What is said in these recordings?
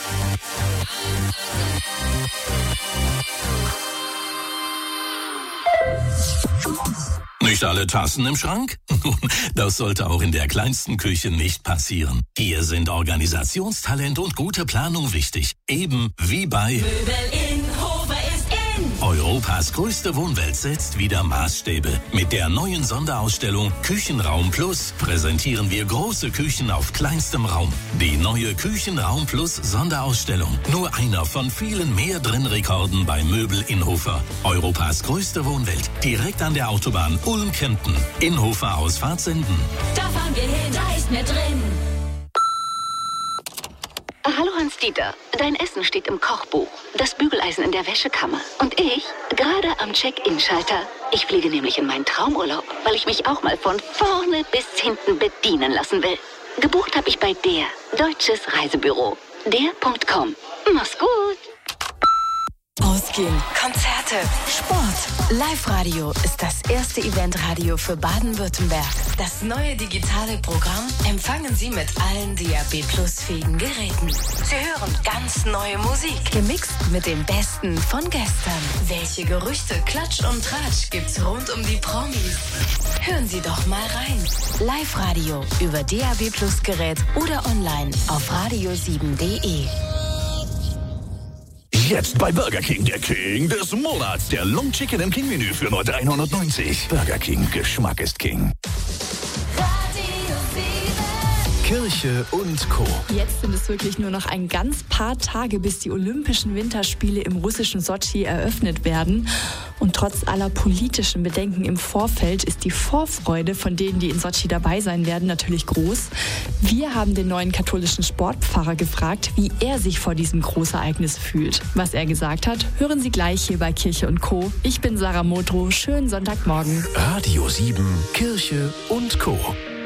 Nicht alle Tassen im Schrank? Nun, das sollte auch in der kleinsten Küche nicht passieren. Hier sind Organisationstalent und gute Planung wichtig. Eben wie bei Möbel in Hofer ist in. Europas größte Wohnwelt setzt wieder Maßstäbe. Mit der neuen Sonderausstellung Küchenraum Plus präsentieren wir große Küchen auf kleinstem Raum. Die neue Küchenraum Plus Sonderausstellung. Nur einer von vielen mehr Drin-Rekorden bei Möbel in Hofer. Europas größte Wohnwelt. Direkt an der Autobahn Ulm-Kempten. In Hofer Ausfahrt Senden. Da fahren wir hin, da ist mehr drin. Hallo Hans-Dieter, dein Essen steht im Kochbuch, das Bügeleisen in der Wäschekammer und ich gerade am Check-in-Schalter. Ich fliege nämlich in meinen Traumurlaub, weil ich mich auch mal von vorne bis hinten bedienen lassen will. Gebucht habe ich bei der Deutsches Reisebüro. Der.com. Mach's gut. Ausgehen, Konzerte, Sport. Live-Radio ist das erste Eventradio für Baden-Württemberg. Das neue digitale Programm empfangen Sie mit allen DAB+-fähigen Geräten. Sie hören ganz neue Musik, gemixt mit dem Besten von gestern. Welche Gerüchte, Klatsch und Tratsch gibt's rund um die Promis? Hören Sie doch mal rein. Live-Radio über DAB+-Gerät oder online auf radio7.de. Jetzt bei Burger King, der King des Monats. Der Long Chicken im King-Menü für nur 390. Burger King, Geschmack ist King. Kirche und Co. Jetzt sind es wirklich nur noch ein ganz paar Tage, bis die Olympischen Winterspiele im russischen Sotschi eröffnet werden. Und trotz aller politischen Bedenken im Vorfeld ist die Vorfreude von denen, die in Sotschi dabei sein werden, natürlich groß. Wir haben den neuen katholischen Sportpfarrer gefragt, wie er sich vor diesem Großereignis fühlt. Was er gesagt hat, hören Sie gleich hier bei Kirche und Co. Ich bin Sarah Modrow. Schönen Sonntagmorgen. Radio 7, Kirche und Co.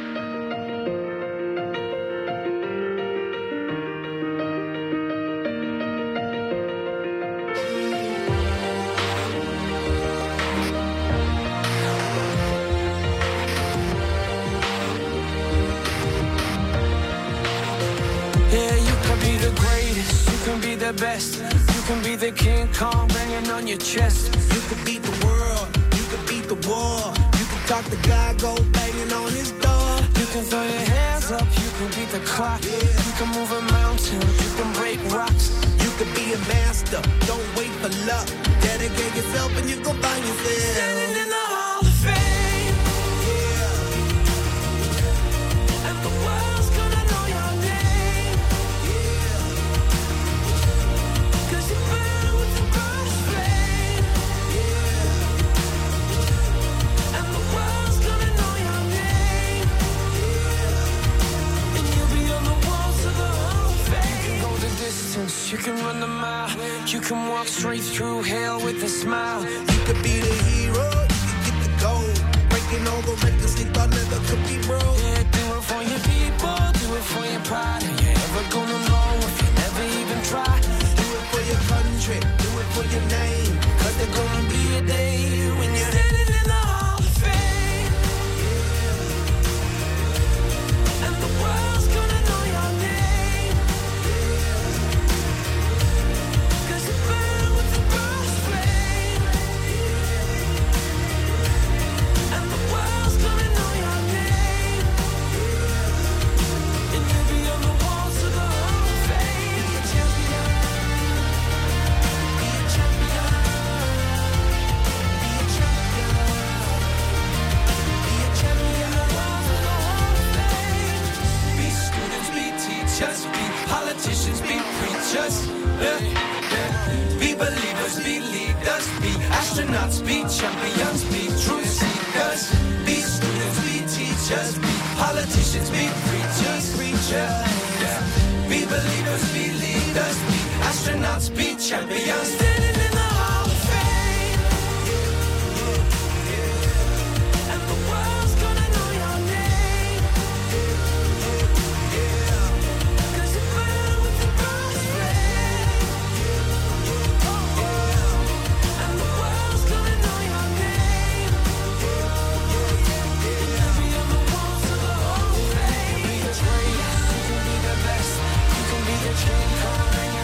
Best. You can be the King Kong banging on your chest. You could beat the world, you could beat the war. You can talk to God, go banging on his door. You can throw your hands up, you can beat the clock. You can move a mountain, you can break rocks. You could be a master, don't wait for luck. Dedicate yourself and you go find yourself standing in the Hall of Fame. Yeah. And the world's gonna know your name. You can run the mile, you can walk straight through hell with a smile. You could be the hero, you can get the gold. Breaking all the records they thought never could be broke. Yeah, do it for your people, do it for your pride. Are you ever gonna know if you never even try? Do it for your country, do it for your name. Cause there's gonna be a day when you're standing in the Hall of Fame. Yeah. And the world's gonna know your name. Politicians be preachers, be believers, be leaders, be astronauts, be champions, be truth seekers, be students, be teachers, be politicians, be preachers, be believers, be leaders, be astronauts, be champions, standing in the Hall of Fame. And the world's gonna know your name. King Kong.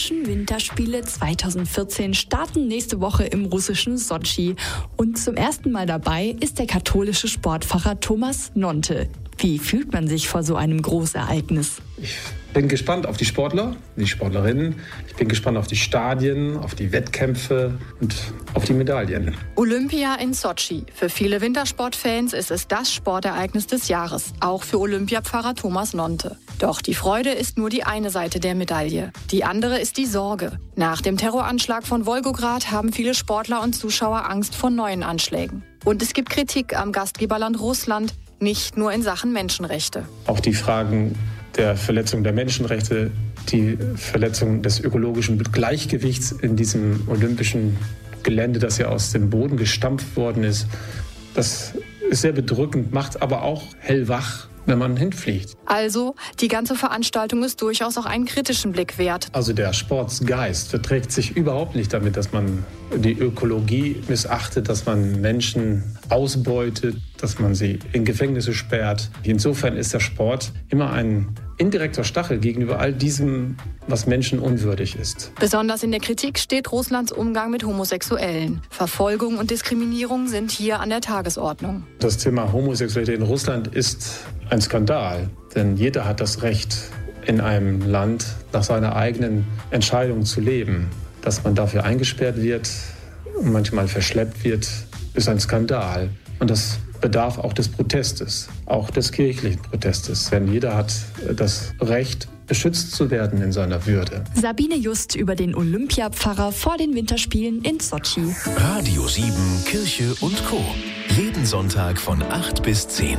Olympischen Winterspiele 2014 starten nächste Woche im russischen Sotschi. Und zum ersten Mal dabei ist der katholische Sportpfarrer Thomas Nonte. Wie fühlt man sich vor so einem Großereignis? Ich bin gespannt auf die Sportler, die Sportlerinnen. Ich bin gespannt auf die Stadien, auf die Wettkämpfe und auf die Medaillen. Olympia in Sotschi. Für viele Wintersportfans ist es das Sportereignis des Jahres. Auch für Olympiapfarrer Thomas Nonte. Doch die Freude ist nur die eine Seite der Medaille. Die andere ist die Sorge. Nach dem Terroranschlag von Wolgograd haben viele Sportler und Zuschauer Angst vor neuen Anschlägen. Und es gibt Kritik am Gastgeberland Russland, nicht nur in Sachen Menschenrechte. Auch die Fragen der Verletzung der Menschenrechte, die Verletzung des ökologischen Gleichgewichts in diesem olympischen Gelände, das ja aus dem Boden gestampft worden ist, das ist sehr bedrückend, macht aber auch hellwach, wenn man hinfliegt. Also, die ganze Veranstaltung ist durchaus auch einen kritischen Blick wert. Also der Sportsgeist verträgt sich überhaupt nicht damit, dass man die Ökologie missachtet, dass man Menschen ausbeutet, dass man sie in Gefängnisse sperrt. Insofern ist der Sport immer ein indirekter Stachel gegenüber all diesem, was menschenunwürdig ist. Besonders in der Kritik steht Russlands Umgang mit Homosexuellen. Verfolgung und Diskriminierung sind hier an der Tagesordnung. Das Thema Homosexualität in Russland ist ein Skandal, denn jeder hat das Recht, in einem Land nach seiner eigenen Entscheidung zu leben. Dass man dafür eingesperrt wird und manchmal verschleppt wird, ist ein Skandal. Und das bedarf auch des Protestes, auch des kirchlichen Protestes. Denn jeder hat das Recht, beschützt zu werden in seiner Würde. Sabine Just über den Olympiapfarrer vor den Winterspielen in Sotschi. Radio 7, Kirche und Co. Jeden Sonntag von 8 bis 10.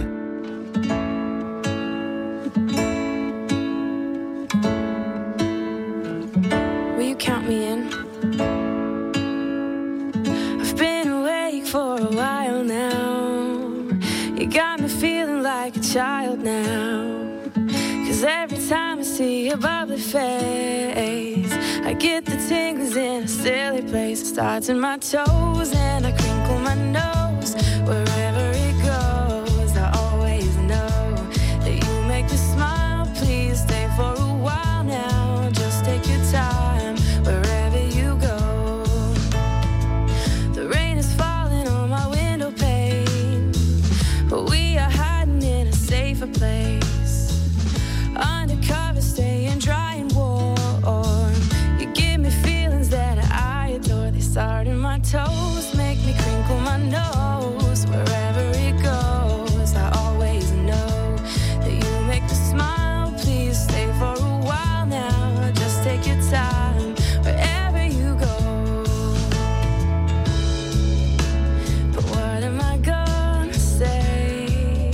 Will you count me in? I've been awake for a while now. You got me feeling like a child now. 'Cause every time I see your bubbly face, I get the tingles in a silly place. It starts in my toes and I crinkle my nose. Wherever it goes, I always know that you make me smile. Please stay for a while now. Just take your time wherever you go. The rain is falling on my window pane, but we are hiding in a safer place. Undercover, staying dry and warm. You give me feelings that I adore. They start in my toes, make me crinkle my nose. Wherever it goes, I always know that you make me smile. Please stay for a while now. Just take your time wherever you go. But what am I gonna say?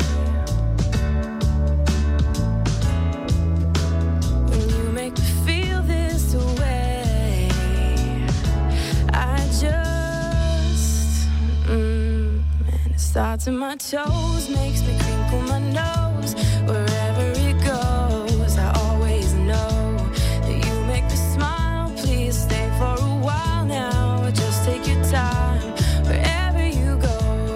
Starts in my toes, makes me crinkle my nose. Wherever it goes, I always know that you make me smile. Please stay for a while now. Just take your time wherever you go.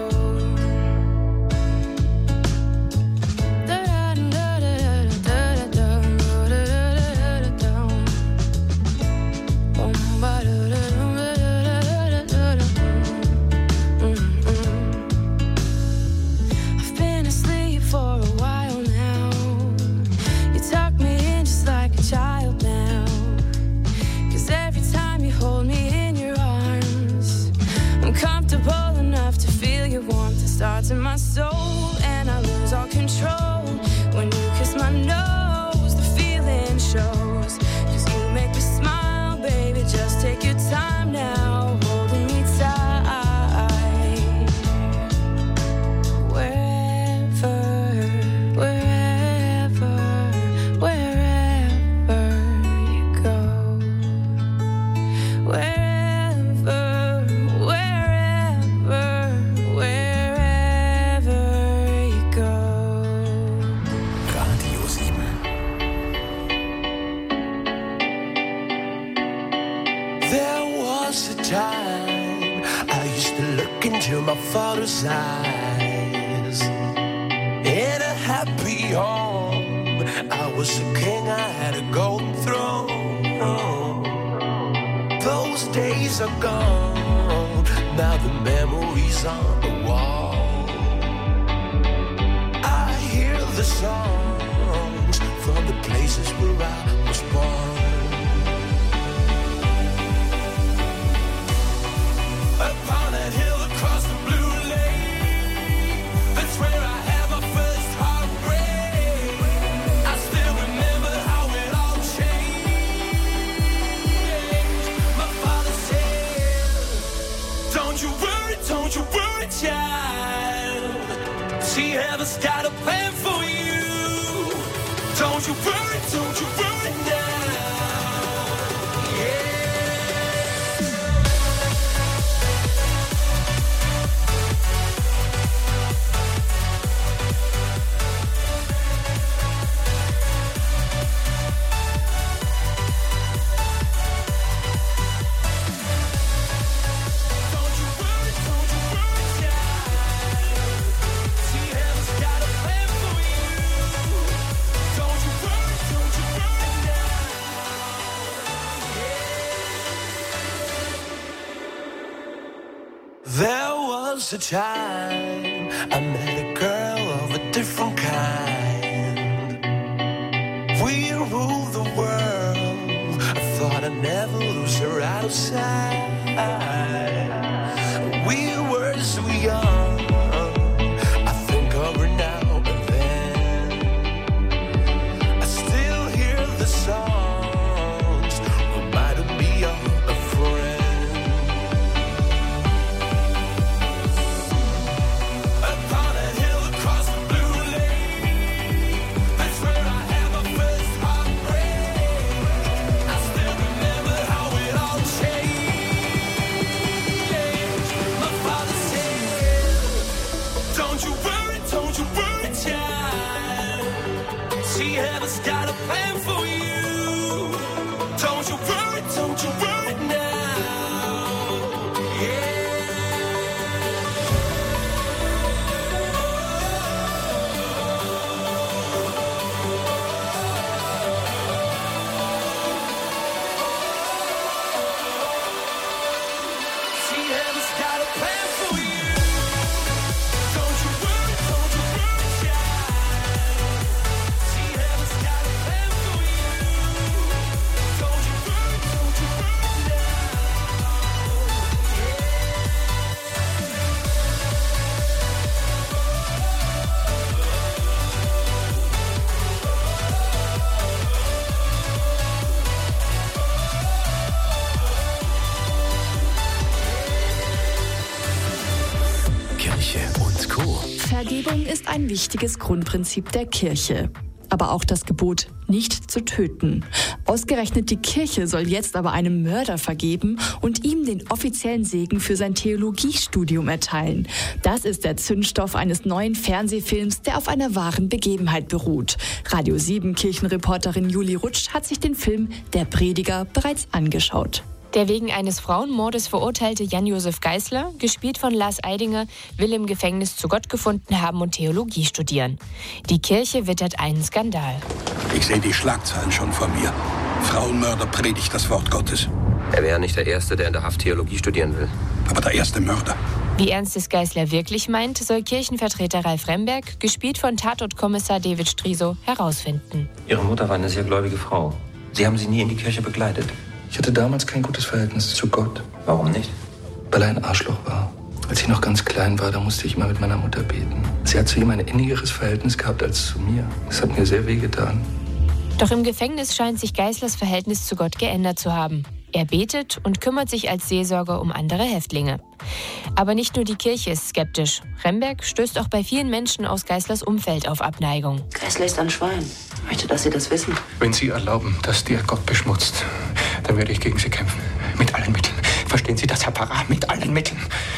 Starts in my soul and I lose all control. When you kiss my nose, the feeling shows. 'Cause you make me smile, baby, just take your time now, holding me tight. Wherever, wherever, wherever you go. Wherever, my father's eyes. In a happy home, I was a king, I had a golden throne. days are gone, now the memories on the wall. I hear the songs from the places where I was born. Upon that hill across the blue lake, that's where I had my first heartbreak. I still remember how it all changed. My father said, don't you worry, child. See, heaven's got a plan for you. Don't you worry now. Yeah. There was a time I met a girl of a different kind. We ruled the world. I thought I'd never lose her out of sight. We were so young. I think of her now and then. I still hear the songs reminding me of a friend. See, heaven's got a plan for you. Don't you worry now. Yeah. See, heaven's got a plan for you. Don't you worry, Vergebung ist ein wichtiges Grundprinzip der Kirche. Aber auch das Gebot, nicht zu töten. Ausgerechnet die Kirche soll jetzt aber einem Mörder vergeben und ihm den offiziellen Segen für sein Theologiestudium erteilen. Das ist der Zündstoff eines neuen Fernsehfilms, der auf einer wahren Begebenheit beruht. Radio 7 Kirchenreporterin Julie Rutsch hat sich den Film Der Prediger bereits angeschaut. Der wegen eines Frauenmordes verurteilte Jan-Josef Geisler, gespielt von Lars Eidinger, will im Gefängnis zu Gott gefunden haben und Theologie studieren. Die Kirche wittert einen Skandal. Ich sehe die Schlagzeilen schon vor mir. Frauenmörder predigt das Wort Gottes. Er wäre nicht der Erste, der in der Haft Theologie studieren will. Aber der erste Mörder. Wie ernst es Geisler wirklich meint, soll Kirchenvertreter Ralf Remberg, gespielt von Tatortkommissar David Striso, herausfinden. Ihre Mutter war eine sehr gläubige Frau. Sie haben sie nie in die Kirche begleitet. Ich hatte damals kein gutes Verhältnis zu Gott. Warum nicht? Weil er ein Arschloch war. Als ich noch ganz klein war, da musste ich immer mit meiner Mutter beten. Sie hat zu ihm ein innigeres Verhältnis gehabt als zu mir. Das hat mir sehr wehgetan. Doch im Gefängnis scheint sich Geislers Verhältnis zu Gott geändert zu haben. Er betet und kümmert sich als Seelsorger um andere Häftlinge. Aber nicht nur die Kirche ist skeptisch. Remberg stößt auch bei vielen Menschen aus Geislers Umfeld auf Abneigung. Geisler ist ein Schwein. Ich möchte, dass Sie das wissen. Wenn Sie erlauben, dass der Gott beschmutzt, dann werde ich gegen Sie kämpfen. Mit allen Mitteln. Verstehen Sie das, Herr Pfarrer? Mit allen Mitteln.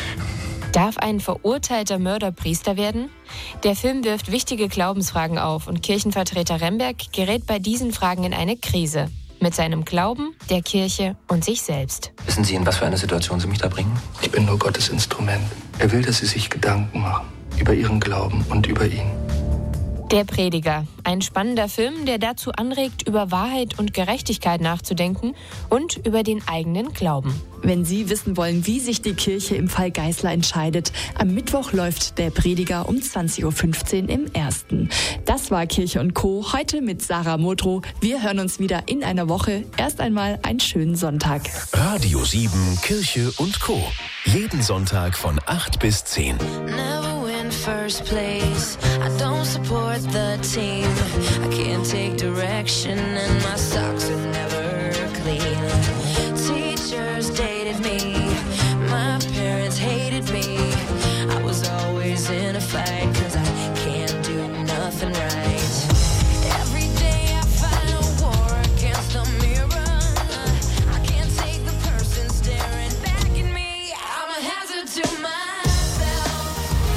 Darf ein verurteilter Mörder Priester werden? Der Film wirft wichtige Glaubensfragen auf und Kirchenvertreter Remberg gerät bei diesen Fragen in eine Krise. Mit seinem Glauben, der Kirche und sich selbst. Wissen Sie, in was für eine Situation Sie mich da bringen? Ich bin nur Gottes Instrument. Er will, dass Sie sich Gedanken machen über Ihren Glauben und über ihn. Der Prediger, ein spannender Film, der dazu anregt, über Wahrheit und Gerechtigkeit nachzudenken und über den eigenen Glauben. Wenn Sie wissen wollen, wie sich die Kirche im Fall Geißler entscheidet, am Mittwoch läuft Der Prediger um 20.15 Uhr im Ersten. Das war Kirche und Co. heute mit Sarah Modrow. Wir hören uns wieder in einer Woche. Erst einmal einen schönen Sonntag. Radio 7, Kirche und Co. Jeden Sonntag von 8 bis 10. Never win first place. I don't support the team. I can't take direction and my socks are never clean. Teachers dated me. My parents hated me. I was always in a fight 'cause I can't do nothing right. Every day I fight a war against the mirror. I can't take the person staring back at me. I'm a hazard to myself.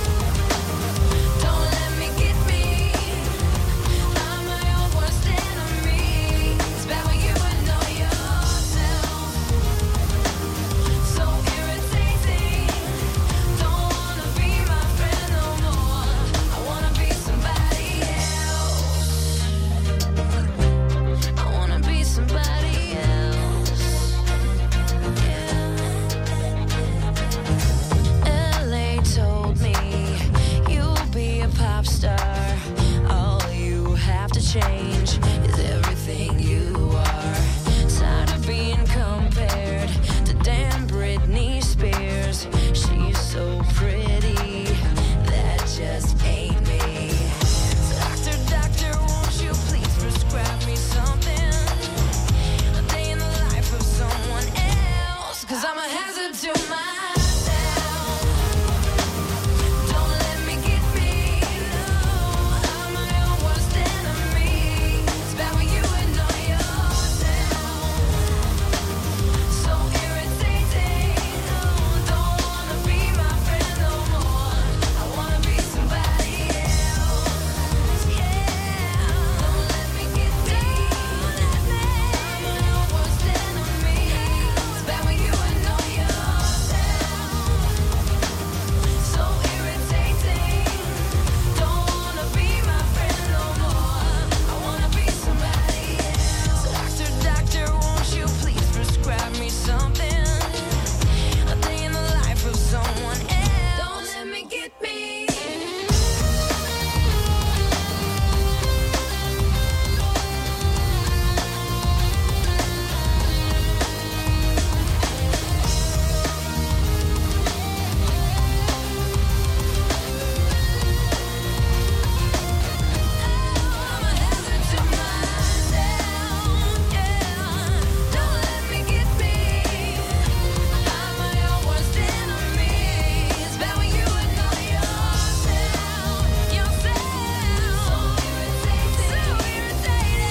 Don't let me get me. I'm my own worst enemy. It's bad when you know yourself. So irritating. Don't wanna be my friend no more. I wanna be somebody else. I wanna be somebody else. LA told me you'll be a pop star. All you have to change is everything you are. Tired of being compared to damn Britney Spears. She's so pretty, that just ain't me. Doctor, doctor, won't you please prescribe me something? A day in the life of someone else, 'cause I'm a hazard to myself. Don't let me get me, no. I'm my own worst enemy. It's bad when you know yourself. So irritating, no. Don't wanna be my friend no more. I wanna be somebody else, yeah. Don't let me get me, I'm my own worst enemy. It's bad when you know yourself. So irritating, don't wanna be my friend no more. I wanna be somebody else. Doctor, doctor, won't you please prescribe me something? A day in the life of someone else. Don't let me get me. I'm a hazard to myself, yeah. Don't let me get me. I'm my own worst enemy. It's bad when you know yourself. So irritating.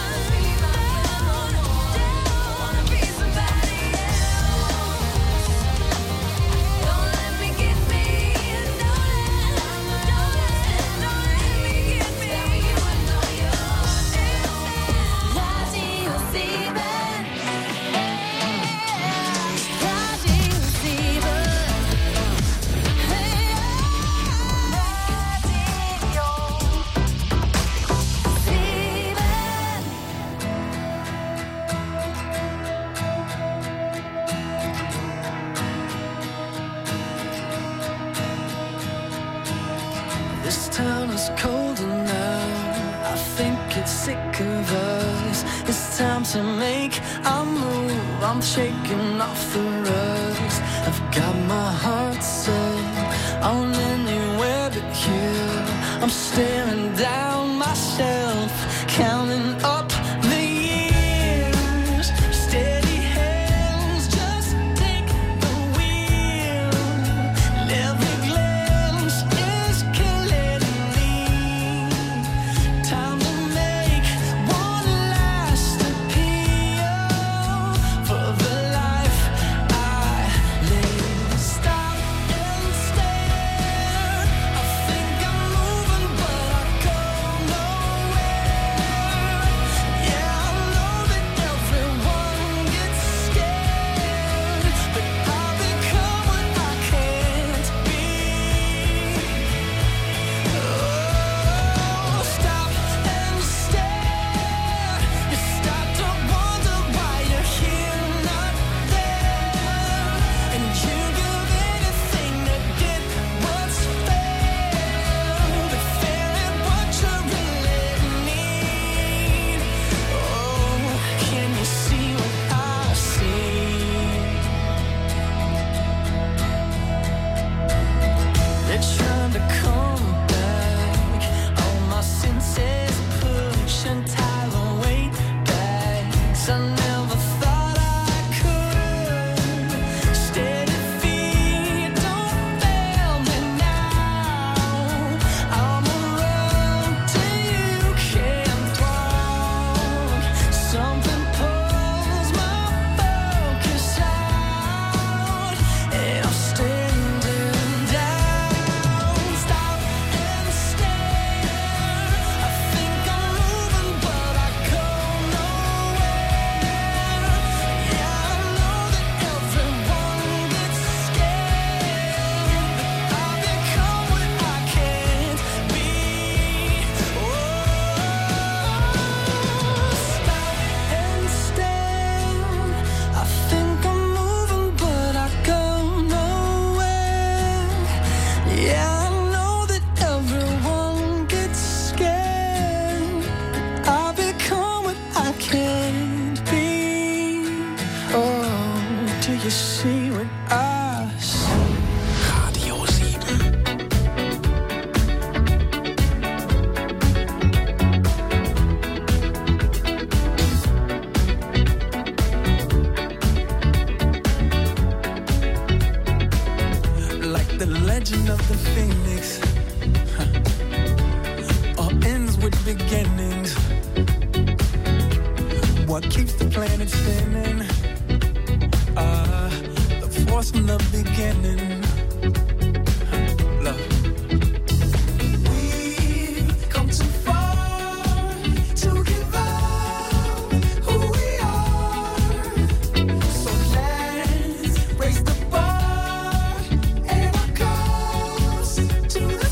Don't wanna be somebody else. Don't let me get me. Don't let me get me. You know yourself. Radio 7. Radio 7. This town is colder now. I think it's sick of us. It's time to make a move. I'm shaking off the rust. I've got my heart set on anywhere but here. I'm staring down myself, counting up the years. Steady hands, just take the wheel. And every glance is killing me. Time to make one last appeal for the life I live. Stop and stare. I think I'm moving, but I go nowhere. beginnings. What keeps the planet spinning? The force from the beginning. Love. We've come too far to give up who we are. So let's raise the bar and our course to the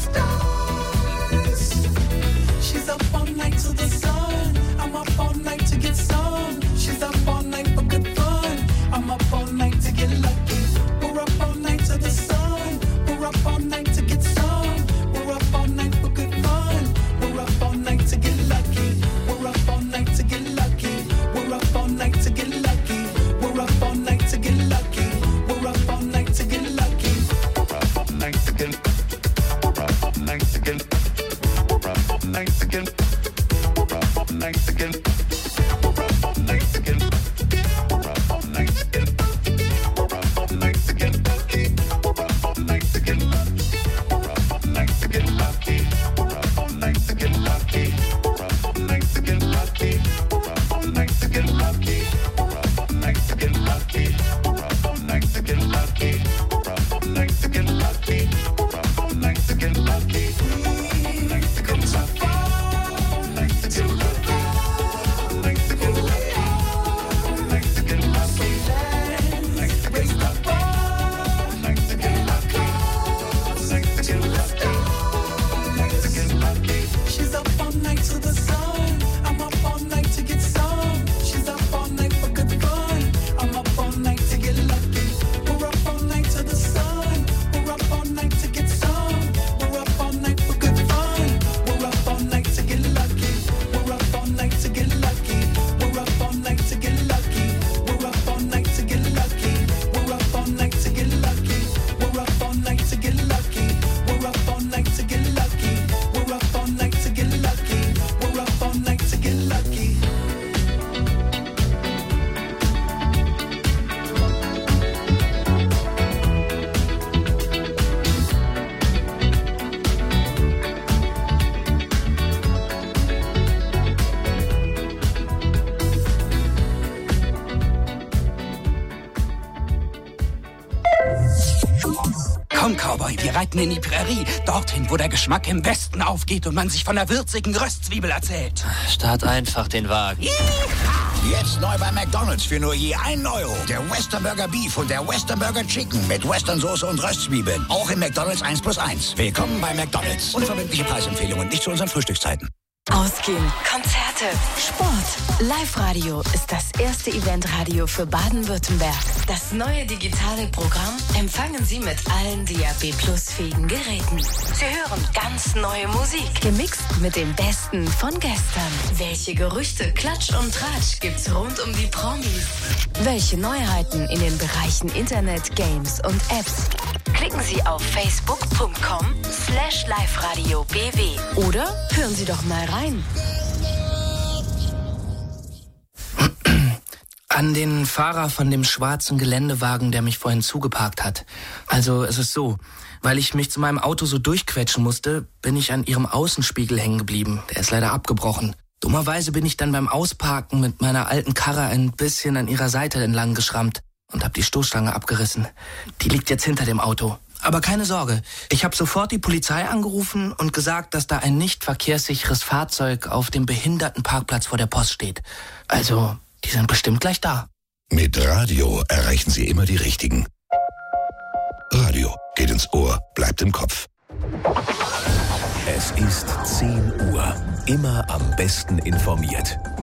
stars. She's up all night to the sun. I'm up all night to get some. She's up all night for good fun. I'm up all night to get lucky. We're up all night to the sun. We're up all night to get some. We're up all night for good fun. We're up all night to get lucky. We're up all night to get lucky. We're up all night to get lucky. We're up all night to get lucky. We're up all night to get lucky. We're up all night to get. We're up all night to get. We're up all night to get. We're up all night to get. We're up all night to get. We're up all night to get. We're up all night to get lucky. We're up all night to get lucky. We're up all night to get lucky. We're up all night to get lucky. We're up all night to get lucky. We're up all night to get lucky. We're up all night to get lucky. We're up all night to get lucky. We're up all night to get lucky. We're up all night to get lucky. Come so far to give up. Like to get lucky. Like to get lucky. Like to raise the bar. Like to get lucky. Like to get lucky. Like to get lucky. She's up all night to the sun. I'm up all night to get some. She's up all night for good fun. I'm up all night to get lucky. We're up all night to the sun. We're up all night to get some. We're up all night for good fun. We're up all night to get lucky. We're up all night to get lucky. We're up all night to get lucky. We're up all night to get lucky. We're up all night to get lucky. We're up all night to get lucky. We're up all night to get lucky. We're up all night to get lucky. We're up all night to get lucky. Komm, Cowboy, wir reiten in die Prärie. Dorthin, wo der Geschmack im Westen aufgeht und man sich von der würzigen Röstzwiebel erzählt. Start einfach den Wagen. Jetzt neu bei McDonald's für nur je €1. Der Western Burger Beef und der Western Burger Chicken mit Western-Soße und Röstzwiebeln. Auch im McDonald's 1+1. Willkommen bei McDonald's. Unverbindliche Preisempfehlungen nicht zu unseren Frühstückszeiten. Ausgehen, Konzerte, Sport. Live-Radio ist das erste Eventradio für Baden-Württemberg. Das neue digitale Programm empfangen Sie mit allen DAB+-fähigen Geräten. Sie hören ganz neue Musik, gemixt mit dem Besten von gestern. Welche Gerüchte, Klatsch und Tratsch gibt's rund um die Promis? Welche Neuheiten in den Bereichen Internet, Games und Apps? Klicken Sie auf facebook.com/live-radio-bw oder hören Sie doch mal rein. An den Fahrer von dem schwarzen Geländewagen, der mich vorhin zugeparkt hat. Also es ist so, weil ich mich zu meinem Auto so durchquetschen musste, bin ich an ihrem Außenspiegel hängen geblieben. Der ist leider abgebrochen. Dummerweise bin ich dann beim Ausparken mit meiner alten Karre ein bisschen an ihrer Seite entlang geschrammt und habe die Stoßstange abgerissen. Die liegt jetzt hinter dem Auto. Aber keine Sorge, ich habe sofort die Polizei angerufen und gesagt, dass da ein nicht verkehrssicheres Fahrzeug auf dem Behindertenparkplatz vor der Post steht. Also, die sind bestimmt gleich da. Mit Radio erreichen Sie immer die Richtigen. Radio geht ins Ohr, bleibt im Kopf. Es ist 10 Uhr. Immer am besten informiert.